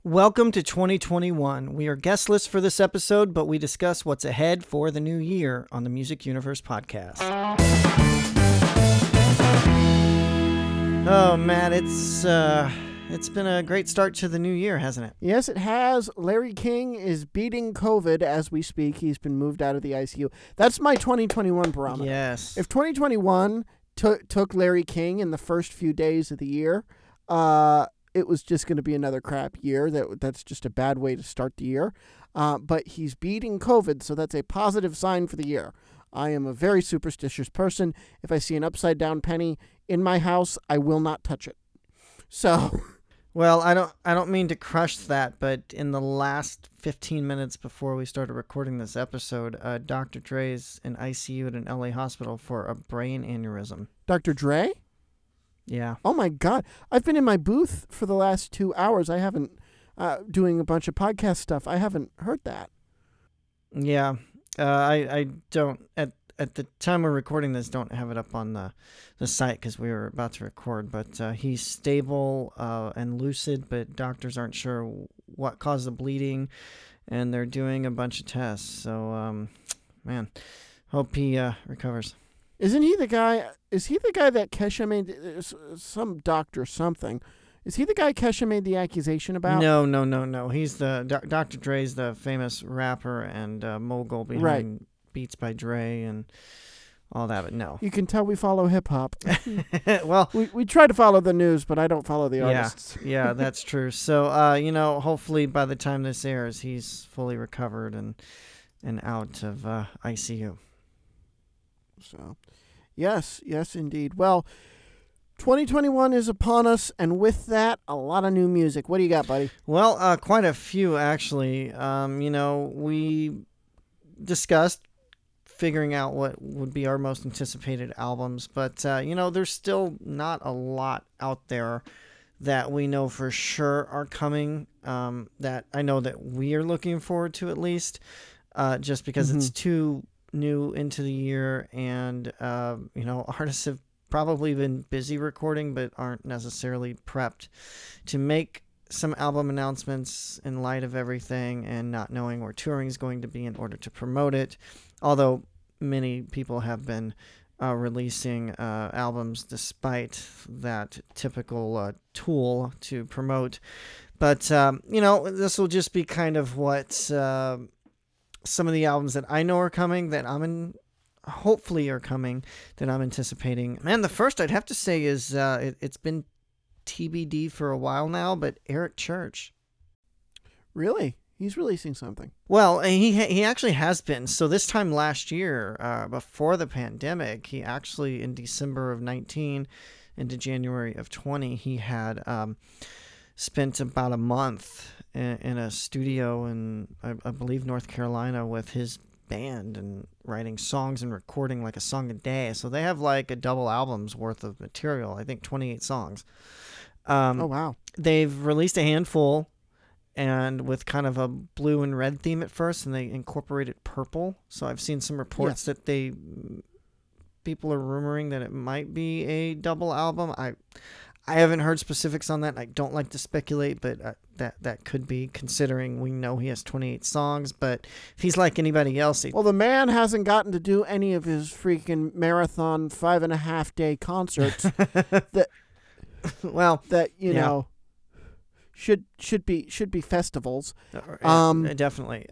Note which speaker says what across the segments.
Speaker 1: Welcome to 2021. We are guestless for this episode, but we discuss what's ahead for the new year on the Music Universe podcast. Oh, Matt, it's been a great start to the new year, hasn't it?
Speaker 2: Yes, it has. Larry King is beating COVID as we speak. He's been moved out of the ICU. That's my 2021 barometer.
Speaker 1: Yes.
Speaker 2: If 2021 took Larry King in the first few days of the year, it was just going to be another crap year. That's just a bad way to start the year. But he's beating COVID, so that's a positive sign for the year. I am a very superstitious person. If I see an upside-down penny in my house, I will not touch it. So...
Speaker 1: Well, I don't mean to crush that, but in the last 15 minutes before we started recording this episode, Dr. Dre's in ICU at an LA hospital for a brain aneurysm.
Speaker 2: Dr. Dre?
Speaker 1: Yeah.
Speaker 2: Oh my God. I've been in my booth for the last 2 hours. I haven't, doing a bunch of podcast stuff. I haven't heard that.
Speaker 1: Yeah. I don't, at the time we're recording this, don't have it up on the site because we were about to record, but he's stable and lucid, but doctors aren't sure what caused the bleeding, and they're doing a bunch of tests. So, man, hope he recovers.
Speaker 2: Isn't he the guy? Is he the guy that Kesha made? Some doctor something. Is he the guy Kesha made the accusation about?
Speaker 1: No. He's Dr. Dre's the famous rapper and mogul behind Beats by Dre and all that, but no.
Speaker 2: You can tell we follow hip hop.
Speaker 1: Well,
Speaker 2: we try to follow the news, but I don't follow the artists.
Speaker 1: Yeah, that's true. So, hopefully by the time this airs, he's fully recovered and out of ICU.
Speaker 2: So, yes, indeed. Well, 2021 is upon us, and with that, a lot of new music. What do you got, buddy?
Speaker 1: Well, quite a few, actually. We discussed figuring out what would be our most anticipated albums, but, there's still not a lot out there that we know for sure are coming, that I know that we are looking forward to at least, just because it's too new into the year, and artists have probably been busy recording but aren't necessarily prepped to make some album announcements in light of everything and not knowing where touring is going to be in order to promote it, although many people have been releasing albums despite that typical tool to promote. But this will just be kind of what some of the albums that I know are coming, that hopefully are coming, that I'm anticipating. Man, the first I'd have to say is it's been TBD for a while now, but Eric Church.
Speaker 2: Really? He's releasing something.
Speaker 1: Well, he actually has been. So this time last year, before the pandemic, he actually, in December of 19 into January of 20, he had spent about a month in a studio in, I believe, North Carolina with his band and writing songs and recording like a song a day. So they have like a double album's worth of material, I think 28 songs.
Speaker 2: Oh, wow. They've
Speaker 1: released a handful, and with kind of a blue and red theme at first, and they incorporated purple. So I've seen some reports that people are rumoring that it might be a double album. I haven't heard specifics on that. I don't like to speculate, but that could be, considering we know he has 28 songs. But if he's like anybody else...
Speaker 2: Well, the man hasn't gotten to do any of his freaking marathon 5.5-day concerts that should be festivals.
Speaker 1: Definitely.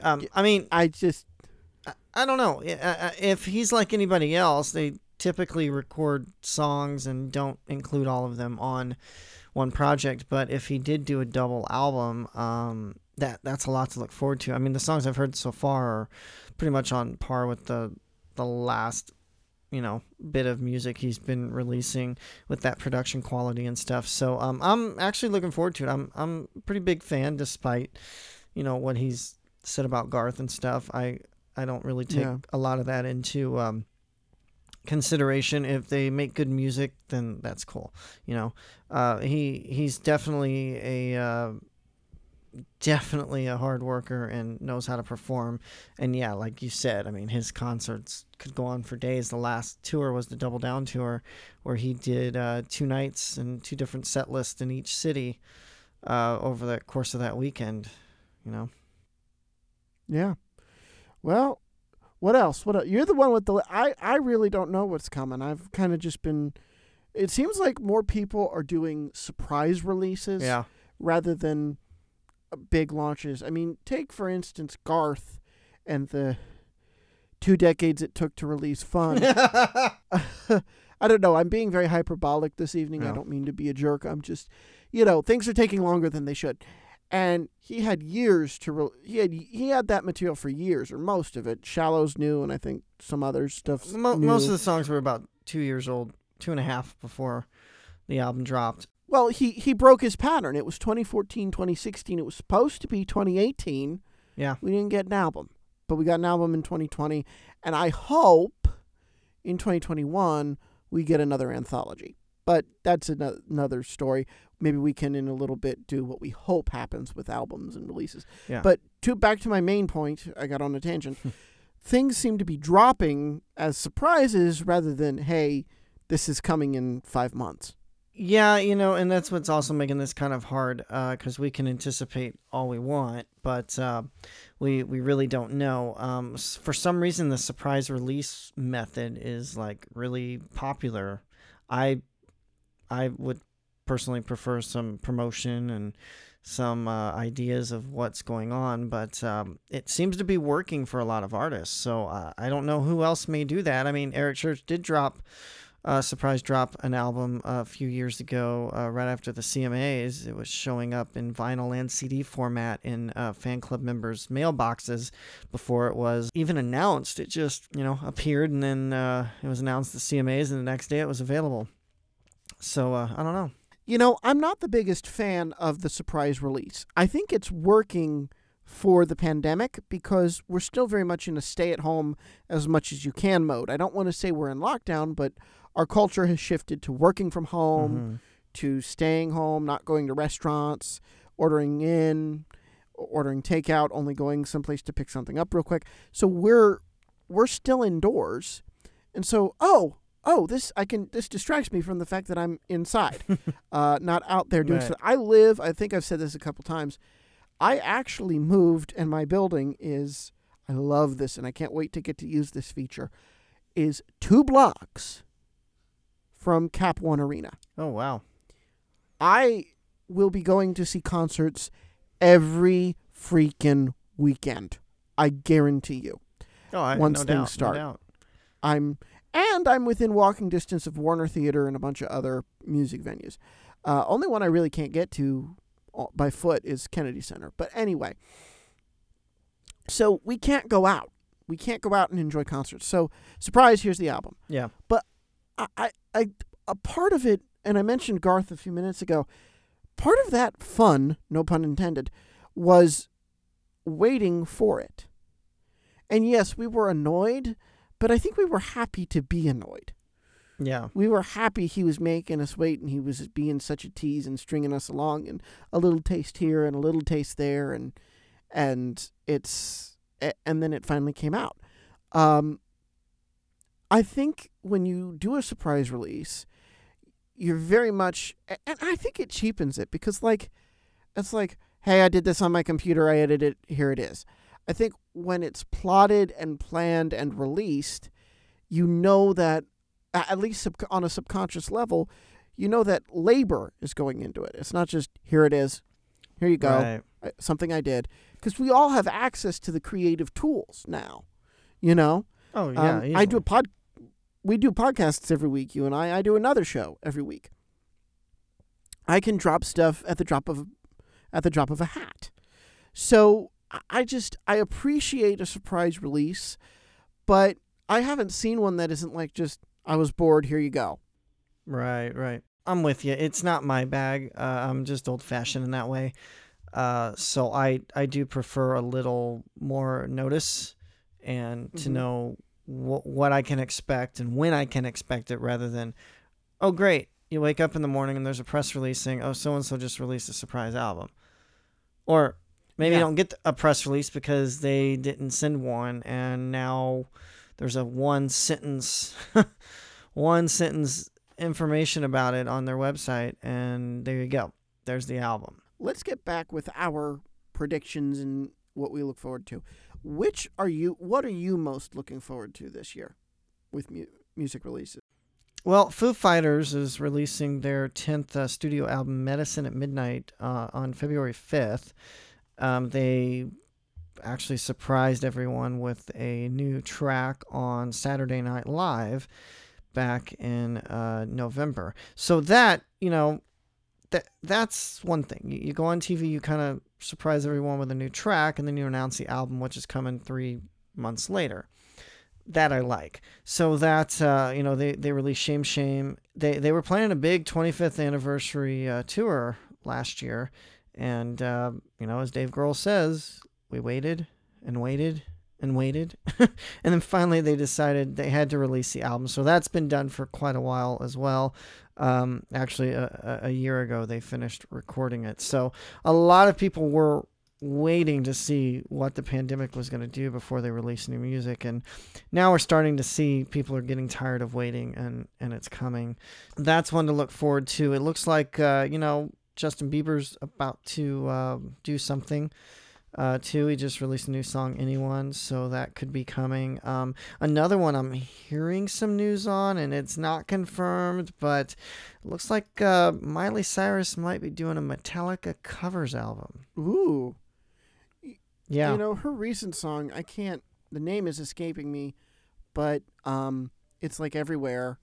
Speaker 1: I don't know. If he's like anybody else, they typically record songs and don't include all of them on one project. But if he did do a double album, that's a lot to look forward to. I mean, the songs I've heard so far are pretty much on par with the last bit of music he's been releasing with that production quality and stuff. So I'm actually looking forward to it. I'm a pretty big fan, despite what he's said about Garth and stuff. I don't really take a lot of that into consideration. If they make good music, then that's cool. He's definitely a hard worker and knows how to perform. And yeah, like you said, I mean, his concerts could go on for days. The last tour was the Double Down tour, where he did 2 nights and 2 different set lists in each city. over the course of that weekend. You know.
Speaker 2: Yeah. Well, what else? What else? You're the one with the. I really don't know what's coming. I've kind of just been. It seems like more people are doing surprise releases
Speaker 1: Yeah.
Speaker 2: rather than big launches. I mean, take for instance Garth and the 2 decades it took to release Fun. I don't know. I'm being very hyperbolic this evening.
Speaker 1: Yeah.
Speaker 2: I don't mean to be a jerk. I'm just, things are taking longer than they should. And he had years to he had that material for years, or most of it. Shallow's new, and I think some other stuff's new.
Speaker 1: Most of the songs were about 2 years old, 2.5 before the album dropped.
Speaker 2: Well, he broke his pattern. It was 2014, 2016. It was supposed to be 2018.
Speaker 1: Yeah.
Speaker 2: We didn't get an album, but we got an album in 2020, and I hope in 2021 we get another anthology. But that's another story. Maybe we can, in a little bit, do what we hope happens with albums and releases.
Speaker 1: Yeah.
Speaker 2: But back to my main point, I got on a tangent. Things seem to be dropping as surprises rather than, hey, this is coming in 5 months.
Speaker 1: Yeah, and that's what's also making this kind of hard, because we can anticipate all we want, but we really don't know. For some reason, the surprise release method is like really popular. I would personally prefer some promotion and some ideas of what's going on, but it seems to be working for a lot of artists. So I don't know who else may do that. I mean, Eric Church did surprise drop an album a few years ago, right after the CMAs. It was showing up in vinyl and CD format in fan club members' mailboxes before it was even announced. It just, appeared, and then it was announced at the CMAs, and the next day it was available. So, I don't know.
Speaker 2: I'm not the biggest fan of the surprise release. I think it's working for the pandemic because we're still very much in a stay-at-home as much as you can mode. I don't want to say we're in lockdown, but our culture has shifted to working from home, to staying home, not going to restaurants, ordering in, ordering takeout, only going someplace to pick something up real quick. So we're still indoors. And so, this distracts me from the fact that I'm inside, not out there doing
Speaker 1: Right.
Speaker 2: stuff. I think I've said this a couple times. I actually moved, and my building is, I love this, and I can't wait to get to use this feature, is 2 blocks from Cap One Arena.
Speaker 1: Oh, wow.
Speaker 2: I will be going to see concerts every freaking weekend. I guarantee you.
Speaker 1: Oh,
Speaker 2: Once
Speaker 1: no
Speaker 2: things
Speaker 1: doubt,
Speaker 2: start.
Speaker 1: No doubt.
Speaker 2: I'm within walking distance of Warner Theater and a bunch of other music venues. Only one I really can't get to by foot is Kennedy Center. But anyway, so we can't go out. We can't go out and enjoy concerts. So, surprise, here's the album.
Speaker 1: Yeah.
Speaker 2: But I a part of it, and I mentioned Garth a few minutes ago, part of that fun, no pun intended, was waiting for it. And yes, we were annoyed, but I think we were happy to be annoyed.
Speaker 1: Yeah.
Speaker 2: We were happy he was making us wait, and he was being such a tease and stringing us along, and a little taste here and a little taste there, and then it finally came out. I think when you do a surprise release, you're very much, and I think it cheapens it because it's like, hey, I did this on my computer, I edited it, here it is. I think when it's plotted and planned and released, that at least on a subconscious level, that labor is going into it. It's not just, here it is, here you go,
Speaker 1: Right.
Speaker 2: something I did. Because we all have access to the creative tools now,
Speaker 1: Oh, yeah.
Speaker 2: We do podcasts every week, you and I. I do another show every week. I can drop stuff at the drop of a hat. So I appreciate a surprise release, but I haven't seen one that isn't like just, I was bored, here you go.
Speaker 1: Right. I'm with you. It's not my bag. I'm just old-fashioned in that way. So I do prefer a little more notice and to know what I can expect and when I can expect it, rather than, oh, great, you wake up in the morning and there's a press release saying, oh, so-and-so just released a surprise album. Or maybe you don't get a press release because they didn't send one, and now there's a one sentence information about it on their website, and there you go. There's the album.
Speaker 2: let's get back with our predictions and what we look forward to. What are you most looking forward to this year with music releases?
Speaker 1: Well, Foo Fighters is releasing their 10th studio album, Medicine at Midnight, on February 5th. They actually surprised everyone with a new track on Saturday Night Live back in November. So that, that's one thing. You go on TV, you kind of surprise everyone with a new track, and then you announce the album, which is coming 3 months later. That I like. So that, they released Shame Shame. They were planning a big 25th anniversary tour last year. And, as Dave Grohl says, we waited and waited and waited. And then finally they decided they had to release the album. So that's been done for quite a while as well. Actually, a year ago, they finished recording it. So a lot of people were waiting to see what the pandemic was going to do before they release new music. And now we're starting to see people are getting tired of waiting, and it's coming. That's one to look forward to. It looks like, Justin Bieber's about to do something too. He just released a new song, Anyone, so that could be coming. Another one I'm hearing some news on, and it's not confirmed, but it looks like Miley Cyrus might be doing a Metallica covers album.
Speaker 2: Ooh.
Speaker 1: Yeah.
Speaker 2: Her recent song, the name is escaping me, but it's like everywhere.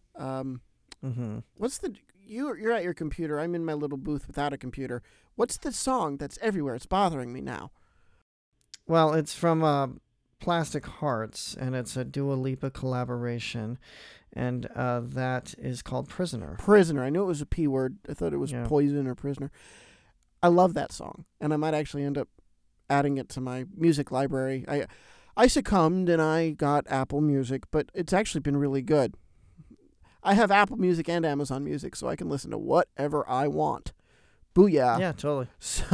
Speaker 2: What's you're at your computer. I'm in my little booth without a computer. What's the song that's everywhere? It's bothering me now.
Speaker 1: Well, it's from Plastic Hearts, and it's a Dua Lipa collaboration, and that is called Prisoner.
Speaker 2: Prisoner. I knew it was a P word. I thought it was Poison or Prisoner. I love that song, and I might actually end up adding it to my music library. I succumbed, and I got Apple Music, but it's actually been really good. I have Apple Music and Amazon Music, so I can listen to whatever I want. Booyah.
Speaker 1: Yeah, totally.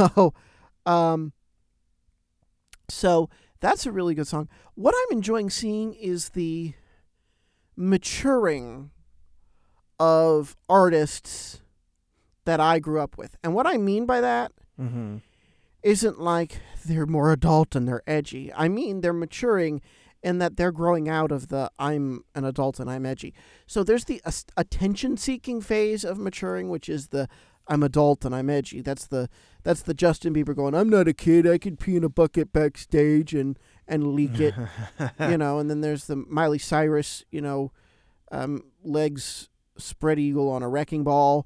Speaker 2: So that's a really good song. What I'm enjoying seeing is the maturing of artists that I grew up with. And what I mean by that isn't like they're more adult and they're edgy. I mean they're maturing in that they're growing out of the I'm an adult and I'm edgy. So there's the attention-seeking phase of maturing, which is the I'm adult and I'm edgy. That's the Justin Bieber going, I'm not a kid, I can pee in a bucket backstage and leak it. And then there's the Miley Cyrus, legs spread eagle on a wrecking ball.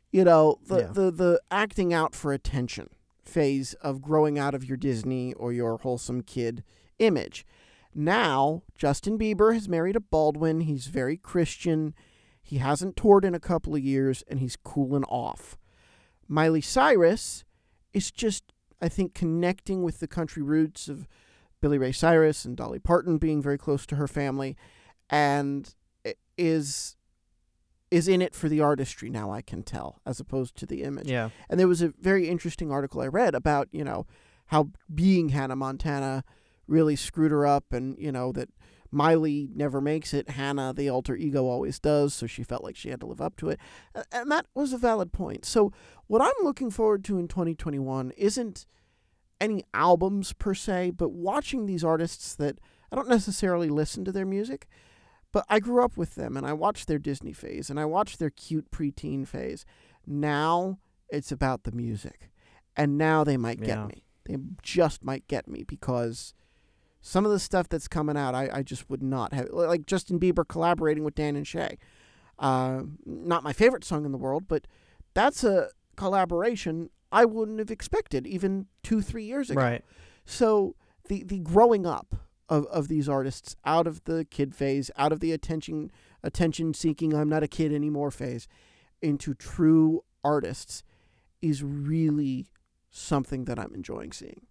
Speaker 2: The acting out for attention phase of growing out of your Disney or your wholesome kid image. Now, Justin Bieber has married a Baldwin. He's very Christian. He hasn't toured in a couple of years, and he's cooling off. Miley Cyrus is just, I think, connecting with the country roots of Billy Ray Cyrus and Dolly Parton, being very close to her family, and is in it for the artistry now, I can tell, as opposed to the image.
Speaker 1: Yeah.
Speaker 2: And there was a very interesting article I read about, how being Hannah Montana really screwed her up, and, that Miley never makes it. Hannah, the alter ego, always does, so she felt like she had to live up to it. And that was a valid point. So what I'm looking forward to in 2021 isn't any albums per se, but watching these artists that I don't necessarily listen to their music, but I grew up with them, and I watched their Disney phase, and I watched their cute preteen phase. Now it's about the music. And now they might get me. They just might get me, because some of the stuff that's coming out, I just would not have. Like Justin Bieber collaborating with Dan and Shay. Not my favorite song in the world, but that's a collaboration I wouldn't have expected even 2-3 years ago.
Speaker 1: Right.
Speaker 2: So the growing up of these artists out of the kid phase, out of the attention-seeking, I'm not a kid anymore phase, into true artists is really something that I'm enjoying seeing.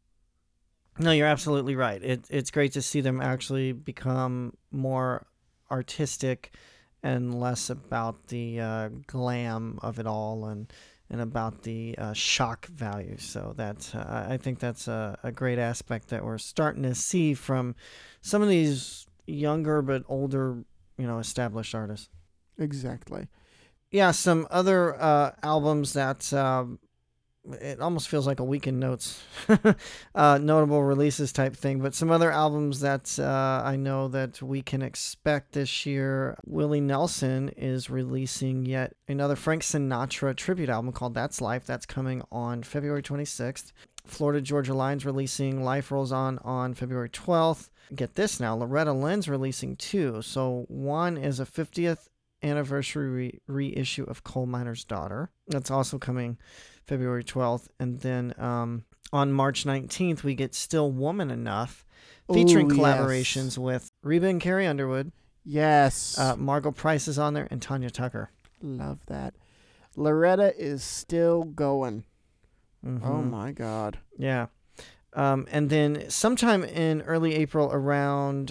Speaker 1: No, you're absolutely right. It's great to see them actually become more artistic and less about the glam of it all and about the shock value. So that's I think that's a great aspect that we're starting to see from some of these younger but older, established artists.
Speaker 2: Exactly.
Speaker 1: Yeah, some other albums that it almost feels like a Weekend Notes notable releases type thing. But some other albums that I know that we can expect this year. Willie Nelson is releasing yet another Frank Sinatra tribute album called That's Life. That's coming on February 26th. Florida Georgia Line's releasing Life Rolls On February 12th. Get this now, Loretta Lynn's releasing two. So one is a 50th anniversary reissue of Coal Miner's Daughter. That's also coming February 12th. And then on March 19th, we get Still Woman Enough, featuring collaborations with Reba and Carrie Underwood.
Speaker 2: Yes.
Speaker 1: Margot Price is on there, and Tanya Tucker.
Speaker 2: Love that. Loretta is still going.
Speaker 1: Mm-hmm.
Speaker 2: Oh, my God.
Speaker 1: Yeah. And then sometime in early April around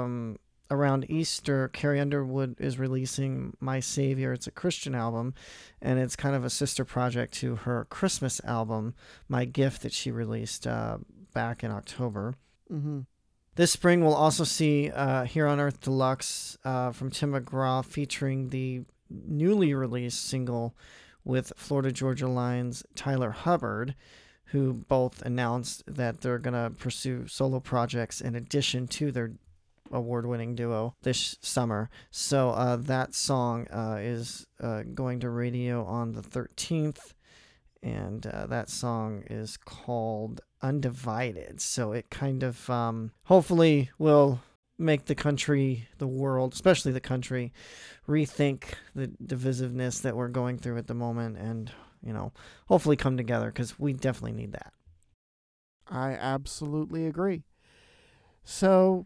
Speaker 1: Easter, Carrie Underwood is releasing My Savior. It's a Christian album, and it's kind of a sister project to her Christmas album, My Gift, that she released back in October.
Speaker 2: Mm-hmm.
Speaker 1: This spring, we'll also see Here on Earth Deluxe from Tim McGraw, featuring the newly released single with Florida Georgia Line's Tyler Hubbard, who both announced that they're going to pursue solo projects in addition to their award-winning duo this summer. So that song is going to radio on the 13th, and that song is called Undivided. So it kind of hopefully will make the country, the world, especially the country, rethink the divisiveness that we're going through at the moment, and hopefully come together, because we definitely need that.
Speaker 2: I absolutely agree. So,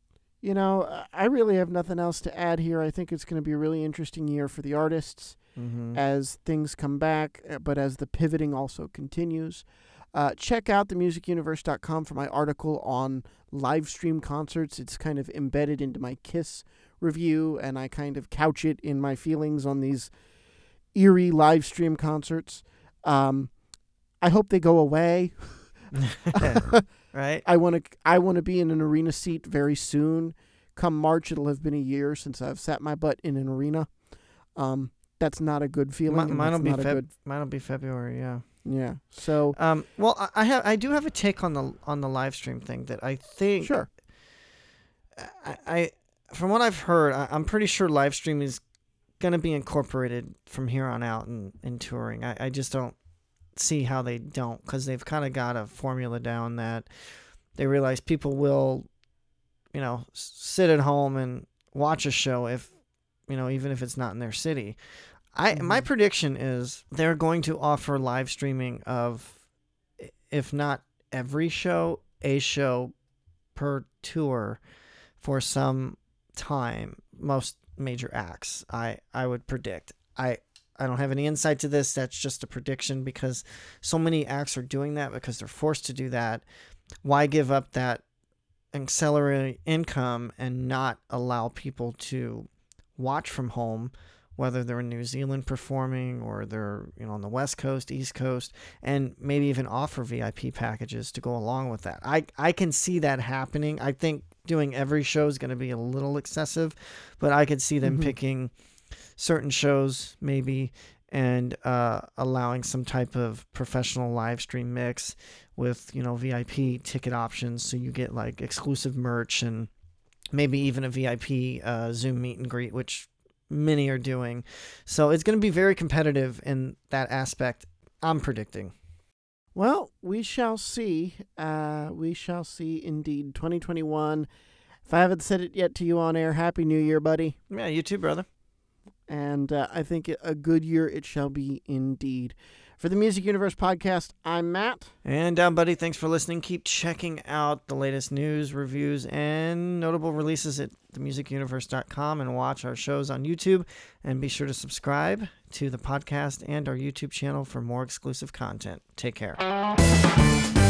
Speaker 2: I really have nothing else to add here. I think it's going to be a really interesting year for the artists as things come back, but as the pivoting also continues. Check out themusicuniverse.com for my article on live stream concerts. It's kind of embedded into my KISS review, and I kind of couch it in my feelings on these eerie live stream concerts. I hope they go away.
Speaker 1: Right.
Speaker 2: I want to be in an arena seat very soon. Come March, it'll have been a year since I've sat my butt in an arena. That's not a good feeling.
Speaker 1: Mine'll be February. Yeah.
Speaker 2: Yeah. So.
Speaker 1: Well, I do have a take on the live stream thing that I think.
Speaker 2: Sure.
Speaker 1: I from what I've heard, I'm pretty sure live stream is going to be incorporated from here on out in touring. I just don't see how they don't, because they've kind of got a formula down that they realize people will, sit at home and watch a show if, even if it's not in their city. My prediction is they're going to offer live streaming of, if not every show, a show per tour for some time, most major acts. I would predict. I don't have any insight to this. That's just a prediction, because so many acts are doing that because they're forced to do that. Why give up that ancillary income and not allow people to watch from home, whether they're in New Zealand performing or they're on the West Coast, East Coast, and maybe even offer VIP packages to go along with that. I can see that happening. I think doing every show is going to be a little excessive, but I could see them picking certain shows maybe and allowing some type of professional live stream mix with VIP ticket options, so you get like exclusive merch and maybe even a VIP Zoom meet and greet, which many are doing. So it's going to be very competitive in that aspect, I'm predicting.
Speaker 2: Well, we shall see. We shall see indeed. 2021. If I haven't said it yet to you on air, Happy New Year, buddy.
Speaker 1: Yeah, you too, brother.
Speaker 2: And I think a good year it shall be indeed. For the Music Universe podcast, I'm Matt.
Speaker 1: And buddy, thanks for listening. Keep checking out the latest news, reviews, and notable releases at themusicuniverse.com, and watch our shows on YouTube. And be sure to subscribe to the podcast and our YouTube channel for more exclusive content. Take care.